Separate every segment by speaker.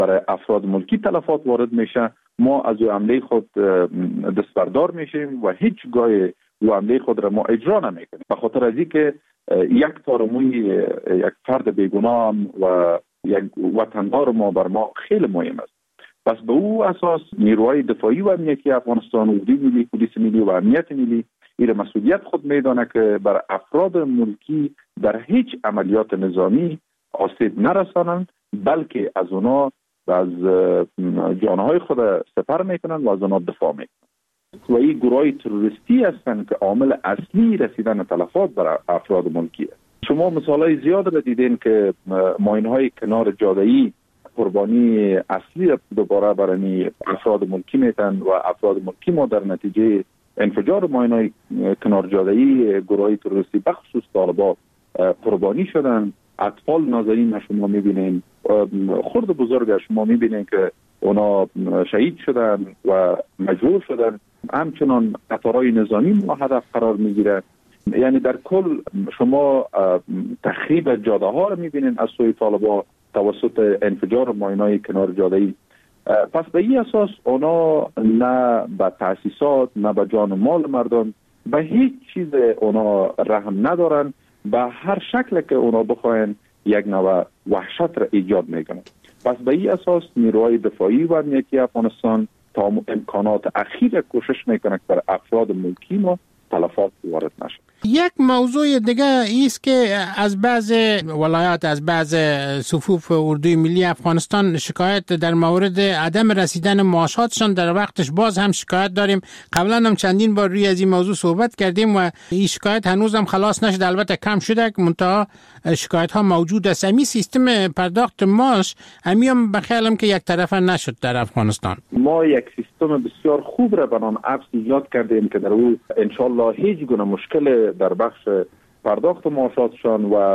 Speaker 1: برای افراد ملکی تلفات وارد میشه، ما از او عمله خود دستبردار میشیم و هیچ گاه او عمله خود را ما اجرا نمیکنیم. به خاطر از اینکه یک تارموی یک فرد بیگناه و یک وطندار ما بر ما خیلی مهم است. پس به او اساس نیروهای دفاعی و امنیتی افغانستان، اردوی ملی، پلیس ملی و امنیت ملی این مسئولیت خود میدانه که بر افراد ملکی در هیچ عملیات نظامی آسیب نرسانند، بلکه از اونا از جانهای خود سپر میکنند و از اونا دفاع میکنند. و این گروه تروریستی هستند که عامل اصلی رسیدن تلفات بر افراد ملکی است. شما مثالای زیاد را دیدین که ماینهای کنار جاده‌ای قربانی اصلی دوباره برای افراد ملکی میتن و افراد ملکی ما در نتیجه انفجار ماینهای کنار جاده‌ای گروه تروریستی بخصوص طالبان قربانی شدن. اطفال نازنین شما میبینین، خرد بزرگ شما میبینین که اونا شهید شدن و مجروح شدن. همچنان قطارهای نظامی ما هدف قرار میگیره. یعنی در کل شما تخریب جاده ها رو میبینین از سوی طالبان توسط انفجار ماینای کنار جاده‌ای. پس به این اساس اونا نه به تأسیسات، نه به جان و مال مردم، به هیچ چیز اونا رحم ندارن. به هر شکل که اونا بخواین یک نوع وحشت را ایجاد میکنن. پس به این اساس نیروهای دفاعی و امنیتی افغانستان تا امکانات اخیر کوشش میکنه که بر افراد ملکی ما تلفات وارد نشه.
Speaker 2: یک موضوع دیگه ایست که از بعض ولایات، از بعض صفوف اردوی ملی افغانستان شکایت در مورد عدم رسیدن معاشاتشان در وقتش باز هم شکایت داریم. قبلا هم چندین بار روی از این موضوع صحبت کردیم و این شکایت هنوز هم خلاص نشد. البته کم شده که منتها شکایت ها موجود است. امی سیستم پرداخت معاش هم بخیالم که یک طرفه نشد در افغانستان.
Speaker 1: ما یک سیستم بسیار خوب را به نام ابس ایجاد کردیم که در او انشالله هیچ گونه مشکل در بخش پرداخت معاشاتشان و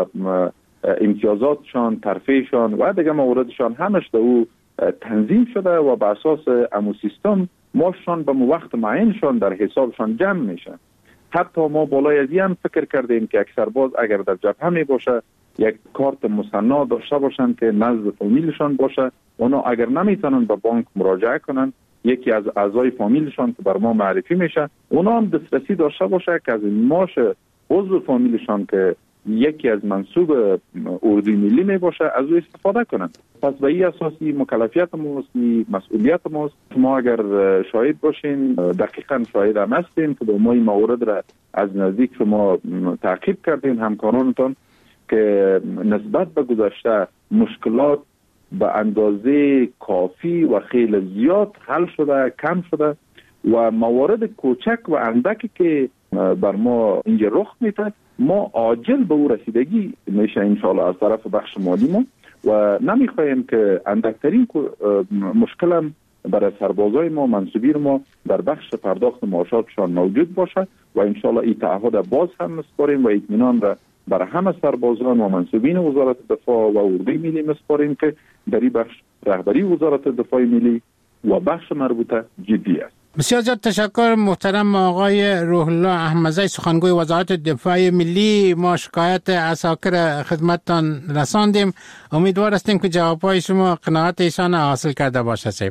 Speaker 1: امتیازاتشان، ترفیعشان و دیگه مواردشان همش در او تنظیم شده و به اساس امو سیستم معاششان به وقت معینشان در حسابشان جمع میشه. حتی ما بالای از این هم فکر کردیم که یک سرباز اگر در جبهه می باشه یک کارت مصنع داشته باشن که نزد فامیلشان باشه. اونا اگر نمیتونن به بانک مراجعه کنن، یکی از اعضای فامیلشان که بر ما معرفی میشه اونا هم دسترسی داشته باشه که از معاش عضو فامیلشان که یکی از منصوب اردوی ملی می باشه از او استفاده کنن. پس به این اساسی مکلفیت ماست، مسئولیت ماست. شما اگر شاهد باشین، دقیقاً شاهد هم هستین که ما این موارد را از نزدیک شما تعقیب کردین همکارانتان که نسبت به گذشته مشکلات به اندازه کافی و خیلی زیاد حل شده، کم شده و موارد کوچک و اندکی که بر ما اینجا رخ میده ما عاجل به او رسیدگی میشه انشاءالله از طرف بخش مالی ما و نمیخوایم که اندکترین مشکل هم برای سربازای ما، منصوبین ما در بخش پرداخت معاشاتشان موجود باشه و انشاءالله این تعهد باز هم مسپاریم و اطمینان را برای همه سربازان و منصوبین وزارت دفاع و اردوی ملی مسپاریم که در این بخش رهبری وزارت دفاع ملی و بخش مربوطه جدی است.
Speaker 2: بسیار زیاد تشکر محترم آقای روح الله احمدزی، سخنگوی وزارت دفاع ملی. ما شکایت عساکر خدمتتان رساندیم. امیدوار هستیم که جوابهای شما قناعت ایشان حاصل کرده باشه. سیب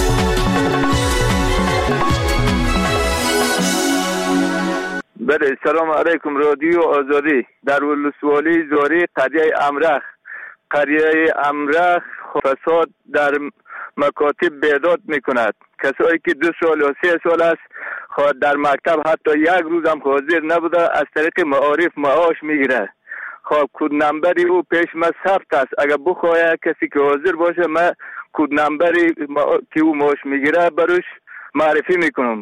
Speaker 3: بله، سلام علیکم. رادیو آزادی. در ولسوالی زاری قریه امرخ فساد در مکاتب بیداد میکند. کسایی که 2 سال یا 3 سال است در مکتب حتی یک روز هم حاضر نبوده از طریق معارف معاش میگیره. خب کد نمبری او پیش ما ثبت است. اگر بخواه کسی که حاضر باشه ما کد نمبری که او معاش میگیره بروش معرفی میکنم.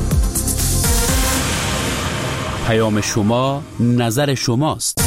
Speaker 4: پیام شما نظر شماست.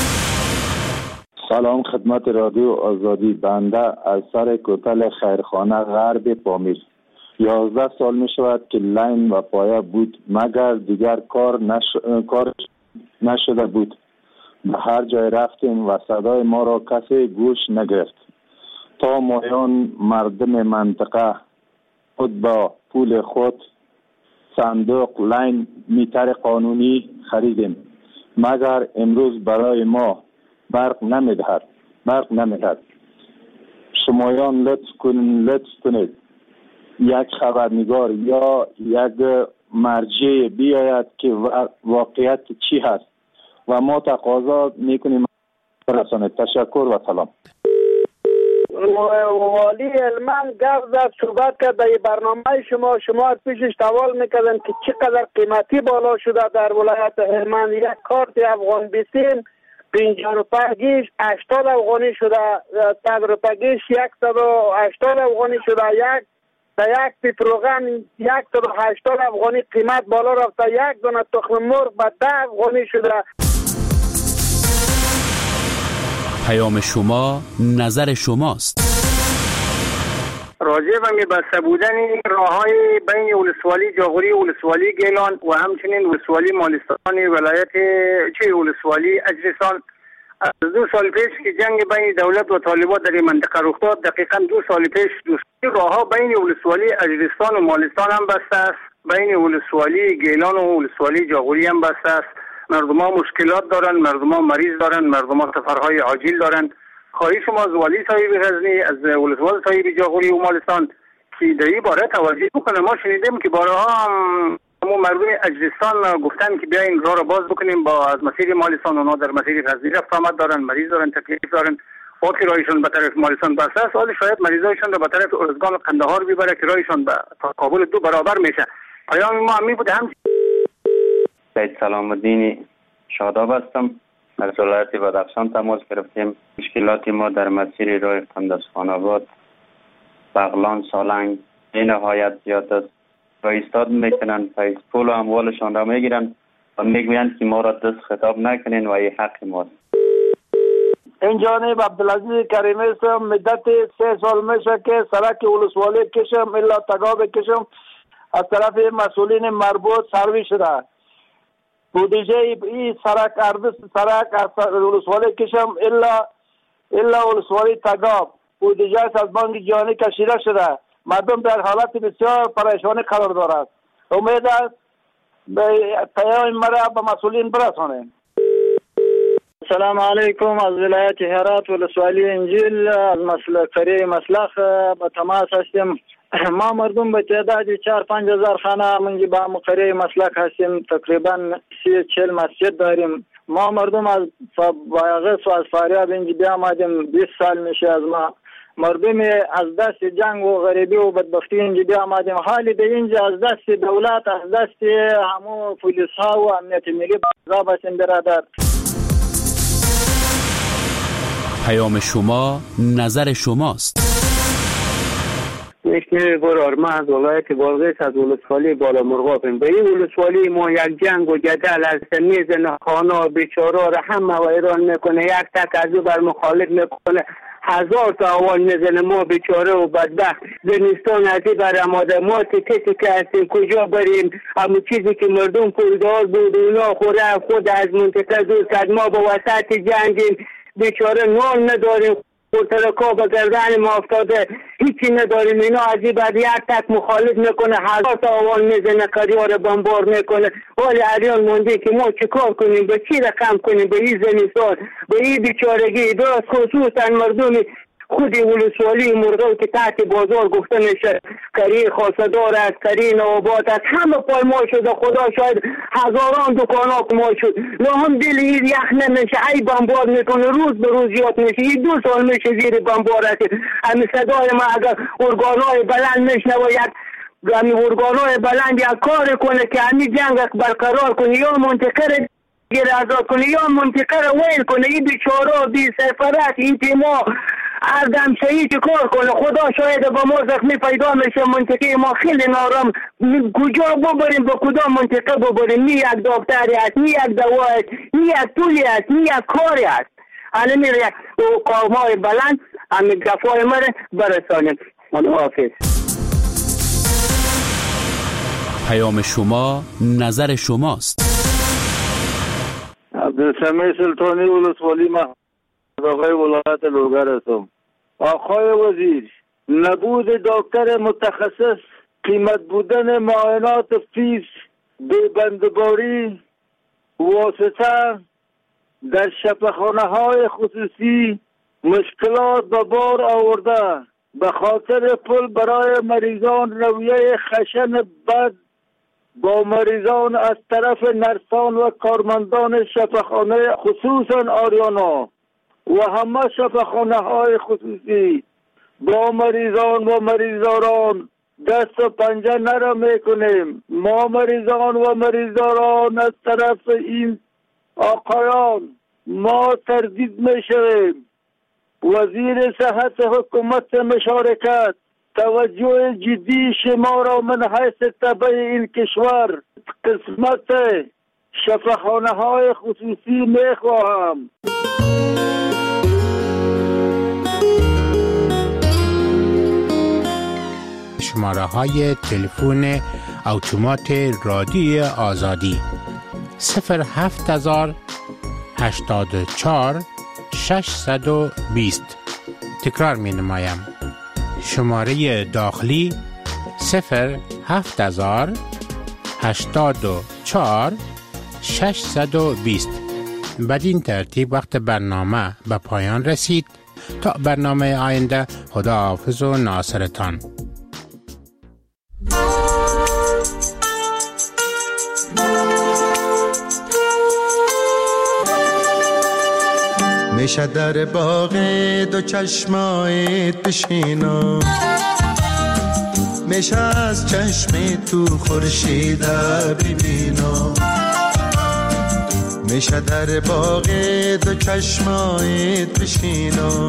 Speaker 5: سلام خدمت رادیو آزادی. بنده از سر کوتل خیرخانه غرب پامیر 11 سال می شود که لین و پایه بود مگر دیگر کار نشده بود. به هر جای رفتیم و صدای ما را کسی گوش نگرفت تا مایان مردم منطقه خود با پول خود صندوق لین میتر قانونی خریدیم مگر امروز برای ما برق نمیدهد. شمایان لطف کنید یک خبرنگار یا یک مرجع بیاید که واقعیت چی هست و ما تقاضا میکنیم برسانید. تشکر و سلام.
Speaker 6: والی علمان گفت زد صحبت کرد در برنامه شما پیشش سوال میکردن که چقدر قیمتی بالا شده در ولایت هلمند. یک کارت افغان بیسیم 50 روپیه گیش 80 افغانی شده، 100 روپیه گیش 180 افغانی شده، یک پیتروغن 180 افغانی قیمت بالا رفته، یک دونه تخم مرغ به 10 افغانی شده.
Speaker 4: پیام شما نظر شماست.
Speaker 7: راجع به بسته بودن راههای بین ولسوالی جاغوری، ولسوالی گیلان و همچنین ولسوالی مالستان ولایت ولسوالی اجرستان، از 2 سال پیش که جنگ بین دولت و طالبان در این منطقه رخ داد، دقیقاً 2 سال پیش راهها بین ولسوالی اجرستان و مالستان هم بسته است، بین ولسوالی گیلان و ولسوالی جاغوری هم بسته است. مردم ها مشکلات دارن، مردم ها مریض دارن، مردم ها سفرهای عاجل دارن. خواهش شما از والی صاحب غزنی، از ولسوالی صاحب جاغوری و مالستان که در این باره توجه بکنه. ما شنیدیم که بارها هم مردم اجرستان گفتن که بیاین راه را باز بکنیم با از مسیر مالستان. اونا در مسیر غزنی رفت آمد دارن، مریض دارن، تکلیف دارن. وقتی راهشون به طرف مالستان بسته است، حالا شاید مریضایشون را به طرف ارزگان قندهار ببره که راهشون به کابل 2 برابر میشه. پیام ما همین بود. هم
Speaker 8: سید سلام الدین شاداب هستم. از ولایت بدخشان تماس گرفتیم. مشکلات ما در مسیر راه قندز خاناباد بغلان سالنگ به نهایت زیاد است و ایستاد میکنن، پس پول و اموالشان را میگیرن و میگویند که ما را دست خطاب نکنین و این حق ماست.
Speaker 6: این جانب عبدالعزیز کریمی هستم. مدت 3 سال میشه که سرک ولسوالی کشم الا تگاب کشم از طرف مسئولین مربوط سروی شده. بودجه این سرک از ولسوالی کشم الا ولسوالی تگاب بودجه از بانک جهانی کشیده شده. مردم در حالت بسیار پریشانی قرار دارد. امید است به پیام مرا به مسئولین برسانید.
Speaker 7: السلام علیکم. از ولایت هرات ولسوالی انجیل از قریه مسلخ به تماس هستیم. ما مردم به تعداد 4-5 هزار خانه منجی با قریه مسلخ هستیم. تقریبا 30-40 مسجد داریم. ما مردم از باغس و از فاریاب اینجا بیامدیم. 20 سال میشه از ما مردم از دست جنگ و غریبی و بدبختی اینجا بیامدیم. حالی به اینجا از دست دولت، از دست همو پولیس ها و امنیت ملی عذاب هستیم برادر.
Speaker 4: پیام شما نظر شماست.
Speaker 7: نشنه برار ما از ولایت بادغیس از ولسوالی بالا مرغابیم. به این ولسوالی ما یک جنگ و جدل از میزن خانه بیچاره را همه و ایران میکنه. یک تک از او بر مخالف میکنه. 1000 تا اول میزنه. ما بیچاره و بدبخت زمستان ازی بر اماده. ما تکی که هستیم کجا بریم؟ همون چیزی که مردم پولدار بود اونا خود از منطقه دور کرد. ما با وسط جنگیم بیچاره نان نداریم. ترکا به گردن ما افتاده هیچی نداریم. اینا ازی بعد یک تک مخالف میکنه. 1000 تا آوان میزنه کریار بمبار میکنه. ولی اریان مونده که ما چیکار کنیم؟ به چی رقم کنیم؟ به این زمستان به این بیچارگی درست خصوصا مردم خودی ولسوالی مرغو که تحت بازار گفته میشه کری خاصدار است، کری نوابات است، همه پایمال شده. خدا شاید هزاران دکان ها پایمال شد. نه هم دل این یخ نمیشه. ای بمبار میکنه روز به روز یاد میشه. این 2 سال میشه زیر بمبار است. همین صدای ما اگر ارگانهای بلند میشنه و یک همین ارگانهای بلند یک کار کنه که همین جنگ برقرار کنه یا منطقه را گیر آزاد کنه یا منطقه را ویل کنه. این بیچاره بی سفارت این تیما اردم شهید کار کنه. خدا شاید با ما زخمی پیدا میشه. منطقه ما خیلی نارم. کجا ببریم؟ با کدام منطقه ببریم؟ نی یک دکتری است، نی یک دوا است، نی یک پولی است، نی یک کاری است. الان میره قومای بلند همین گفای مره برسانیم. حافظ.
Speaker 4: پیام شما نظر شماست.
Speaker 9: عبدالسمیع سلطانی ولسوالی ما آقای ولایت لوگر هستم. آقای وزیر، نبود دکتر متخصص، قیمت بودن معاینات فیس، بندباری، واسطه در شفاخانه های خصوصی مشکلات به بار آورده. به خاطر پول برای مریضان رویه خشن بد با مریضان از طرف نرسان و کارمندان شفاخانه خصوصا آریانا و همه شفاخانه های خصوصی با مریضان و مریضداران دست و پنجه نرم میکنیم. ما مریضان و مریضداران از طرف این آقایان ما تردید میشویم. وزیر صحت حکومت مشارکت توجه جدی شما را من حیث تبع این کشور قسمت شفاخانه های خصوصی میخواهم.
Speaker 2: شماره های تلفن اتومات رادیو آزادی 07000 84 620. تکرار می نمایم. شماره داخلی 07000 84 620. بدین ترتیب وقت برنامه به پایان رسید. تا برنامه آینده، خداحافظ و ناصرتان.
Speaker 10: میشه در باغ دو چشمایت بشینم، میشه از چشم تو خورشید ببینم، میشه در باغ دو چشمایت بشینم،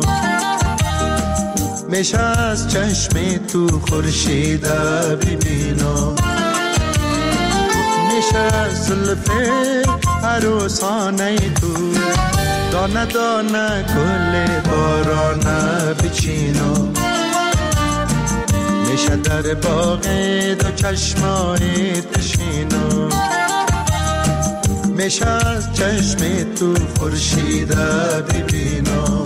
Speaker 10: میشه از چشم تو خورشید ببینم، میشه زلف عروسانه تو دانه دانه گل بارانه بچینم، میشه در باغ دو چشمایت بشینم، میشه از چشم تو خورشید ببینم.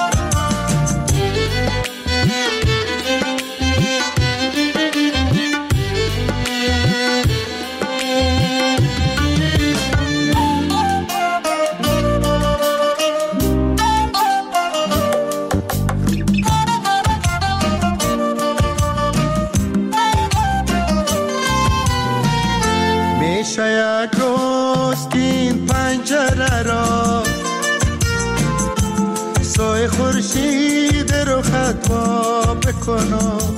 Speaker 10: یک روز که این پنجره را سایه خورشید رو خطا بکنم،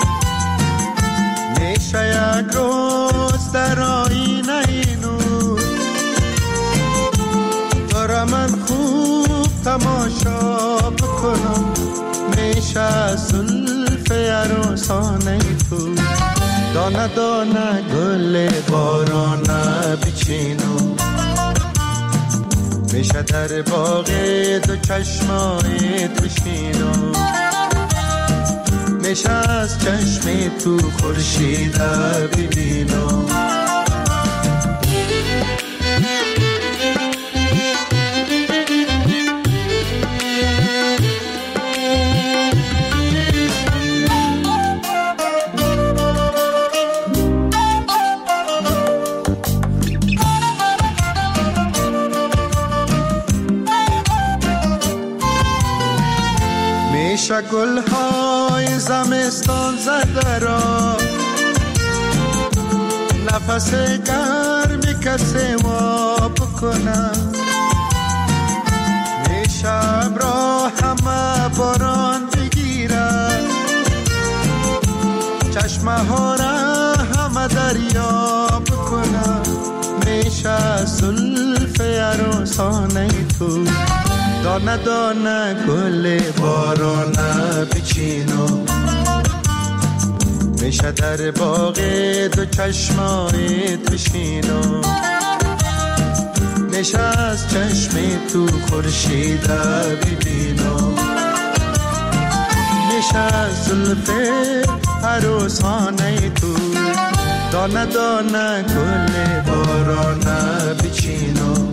Speaker 10: میشه یک روز در آینه نور دارم من خوب تماشا بکنم، میشه زلف عروسانه تو دانه دانه گل بارانه بچینم، میشه در باغ دو چشمایت بشینم، میشه از چشم تو خورشید ببینم. میشه گل‌های زمستان زده را نفس گرمی کسی وا بکنم، میشه ابرا همه باران بگیره چشمه ها را همه دریا بکنم، میشه زلف عروسانه تو دانه دانه گل بارانه بچینم، میشه در باغ دو چشمایت بشینم، میشه از چشم تو خورشید ببینم، میشه از زلف عروسانه تو دانه دانه گل بارانه بچینم،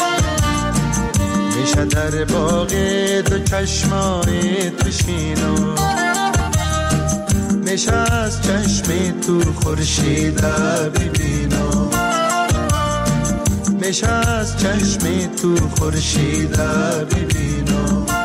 Speaker 10: میشه در باغ دو چشمایت بشینم، میشه از چشم تو خورشید ببینم، میشه از چشم تو خورشید ببینم.